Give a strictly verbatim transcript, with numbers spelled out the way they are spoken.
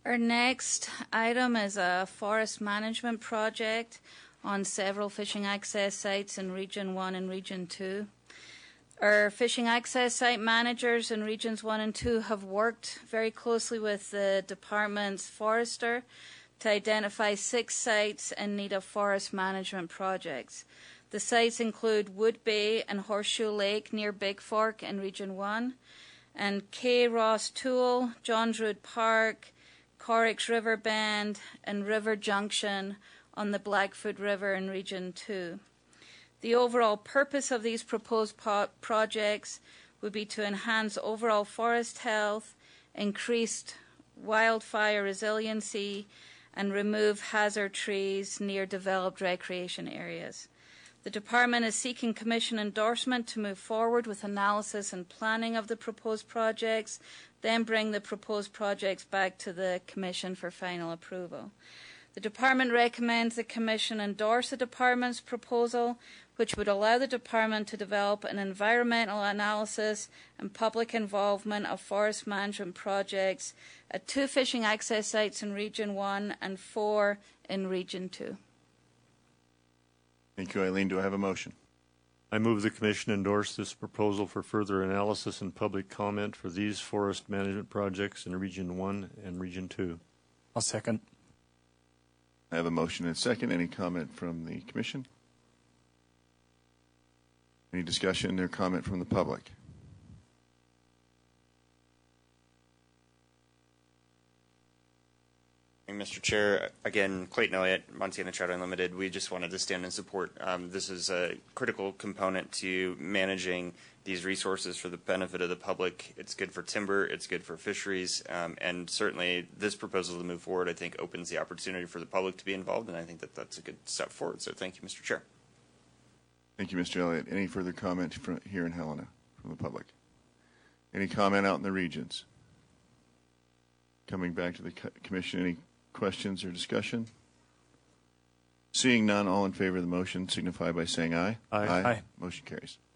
Our next item is a forest management project on several fishing access sites in Region one and Region two. Our fishing access site managers in Regions one and two have worked very closely with the department's forester to identify six sites in need of forest management projects. The sites include Wood Bay and Horseshoe Lake near Big Fork in Region one, and K. Ross Tool, Johns Road Park, Corricks River Bend, and River Junction on the Blackfoot River in Region two. The overall purpose of these proposed po- projects would be to enhance overall forest health, increased wildfire resiliency, and remove hazard trees near developed recreation areas. The Department is seeking Commission endorsement to move forward with analysis and planning of the proposed projects, then bring the proposed projects back to the Commission for final approval. The Department recommends the Commission endorse the Department's proposal, which would allow the Department to develop an environmental analysis and public involvement of forest management projects at two fishing access sites in Region one and four in Region two. Thank you, Eileen. Do I have a motion? I move the Commission endorse this proposal for further analysis and public comment for these forest management projects in Region one and Region two. I'll second. I have a motion and a second. Any comment from the Commission? Any discussion or comment from the public? Mister Chair, again, Clayton Elliott, Montana Trout Unlimited. We just wanted to stand in support. Um, this is a critical component to managing these resources for the benefit of the public. It's good for timber, it's good for fisheries, um, and certainly this proposal to move forward, I think, opens the opportunity for the public to be involved, and I think that that's a good step forward. So thank you, Mister Chair. Thank you, Mister Elliott. Any further comment from here in Helena from the public? Any comment out in the regions? Coming back to the co- Commission, any questions or discussion? Seeing none, all in favor of the motion signify by saying aye. Aye. Aye. Motion carries.